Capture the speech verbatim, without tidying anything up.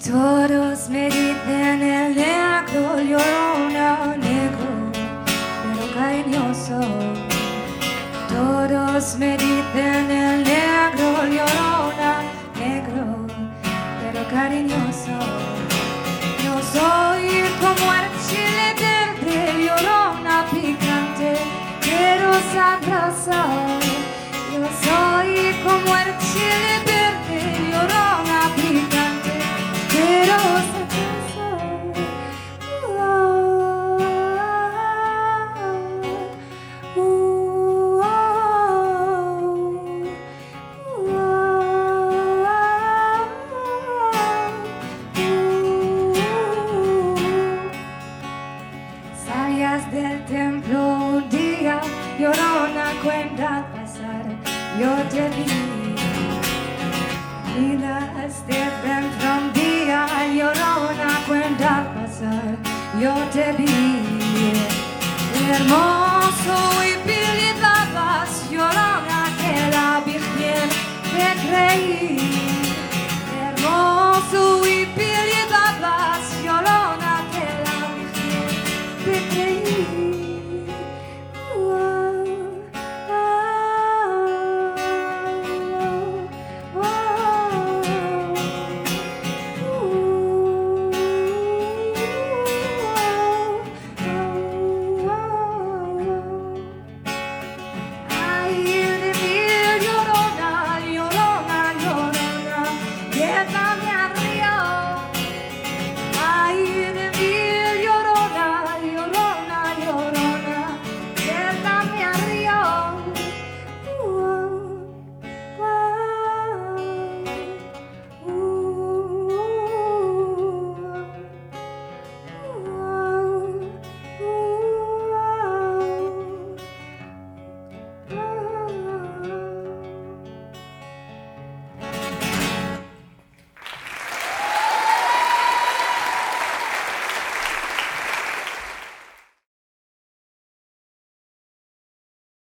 Todos me dicen el negro, llorona, negro, pero cariñoso. Todos me dicen el negro, llorona, negro, pero cariñoso. Yo soy como el chile verde, llorona, picante, pero sabroso. Yo soy como el chile verde, llorona, picante, pero sabroso. Uh, uh, Salías del templo un día, llorona, cuenta al pasar, yo te vi. Y la